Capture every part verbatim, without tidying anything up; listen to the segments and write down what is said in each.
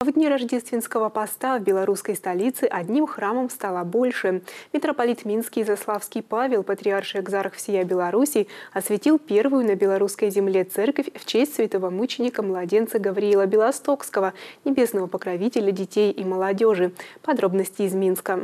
В дни рождественского поста в белорусской столице одним храмом стало больше. Митрополит Минский и Заславский Павел, патриарший экзарх всея Беларуси, осветил первую на белорусской земле церковь в честь святого мученика-младенца Гавриила Белостокского, небесного покровителя детей и молодежи. Подробности из Минска.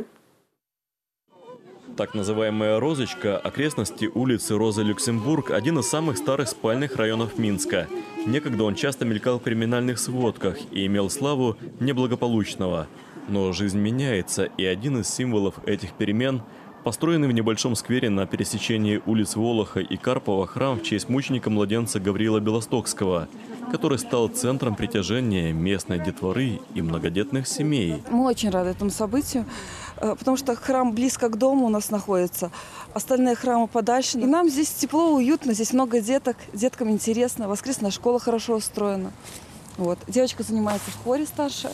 Так называемая «Розочка» – окрестности улицы Роза-Люксембург – один из самых старых спальных районов Минска. Некогда он часто мелькал в криминальных сводках и имел славу неблагополучного. Но жизнь меняется, и один из символов этих перемен – построенный в небольшом сквере на пересечении улиц Волоха и Карпова храм в честь мученика-младенца Гавриила Белостокского, который стал центром притяжения местной детворы и многодетных семей. Мы очень рады этому событию, потому что храм близко к дому у нас находится, остальные храмы подальше. И нам здесь тепло, уютно, здесь много деток, деткам интересно, воскресная школа хорошо устроена. Вот. Девочка занимается в хоре старшая.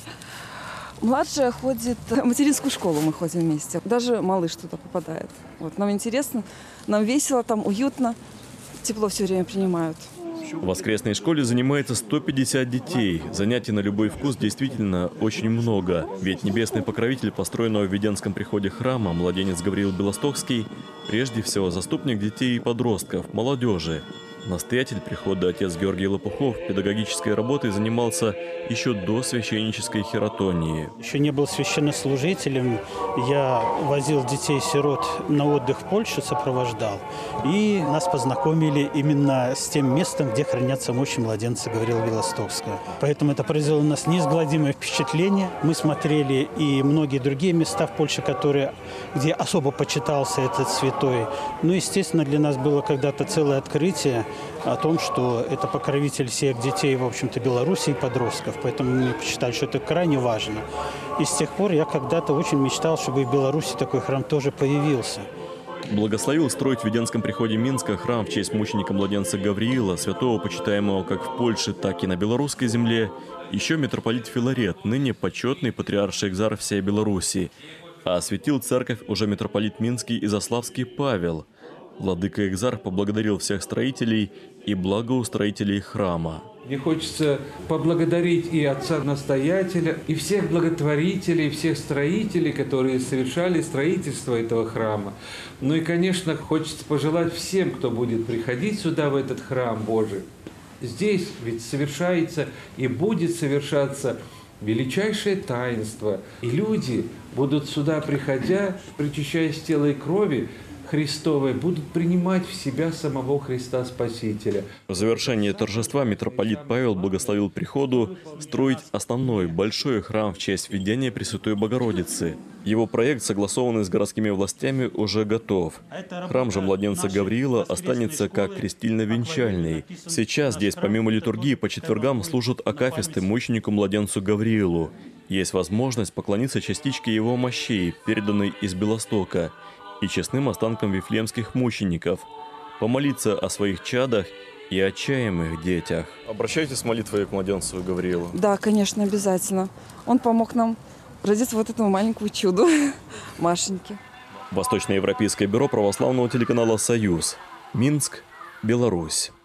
Младшая ходит в материнскую школу, мы ходим вместе. Даже малыш туда попадает. Вот. Нам интересно, нам весело, там уютно, тепло все время принимают. В воскресной школе занимается сто пятьдесят детей. Занятий на любой вкус действительно очень много. Ведь небесный покровитель построенного в Веденском приходе храма, младенец Гавриил Белостокский, прежде всего заступник детей и подростков, молодежи. Настоятель прихода отец Георгий Лопухов педагогической работой занимался еще до священнической хиротонии. Еще не был священнослужителем, я возил детей-сирот на отдых в Польшу, сопровождал. И нас познакомили именно с тем местом, где хранятся мощи младенца Гавриила Белостокского. Поэтому это произвело на нас неизгладимое впечатление. Мы смотрели и многие другие места в Польше, которые, где особо почитался этот святой. Ну, естественно, для нас было когда-то целое открытие о том, что это покровитель всех детей, в общем-то, Беларуси и подростков. Поэтому мы посчитали, что это крайне важно. И с тех пор я когда-то очень мечтал, чтобы и в Беларуси такой храм тоже появился. Благословил строить в Веденском приходе Минска храм в честь мученика-младенца Гавриила, святого, почитаемого как в Польше, так и на белорусской земле, еще митрополит Филарет, ныне почетный патриарший экзарх всей Беларуси. А осветил церковь уже митрополит Минский и Заславский Павел. Владыка экзарх поблагодарил всех строителей и благоустроителей храма. Мне хочется поблагодарить и отца-настоятеля, и всех благотворителей, всех строителей, которые совершали строительство этого храма. Ну и, конечно, хочется пожелать всем, кто будет приходить сюда, в этот храм Божий. Здесь ведь совершается и будет совершаться величайшее таинство. И люди будут сюда, приходя, причащаясь тела и крови Христовой, будут принимать в себя самого Христа Спасителя. В завершении торжества митрополит Павел благословил приходу строить основной большой храм в честь введения Пресвятой Богородицы. Его проект, согласованный с городскими властями, уже готов. Храм же младенца Гавриила останется как крестильно-венчальный. Сейчас здесь помимо литургии по четвергам служат акафисты мученику-младенцу Гавриилу. Есть возможность поклониться частичке его мощей, переданной из Белостока, и честным останкам вифлеемских мучеников, помолиться о своих чадах и отчаянных детях. Обращайтесь с молитвой к младенцу Гавриилу. Да, конечно, обязательно. Он помог нам родить вот этому маленькому чуду, Машеньке. Восточноевропейское бюро православного телеканала «Союз». Минск, Беларусь.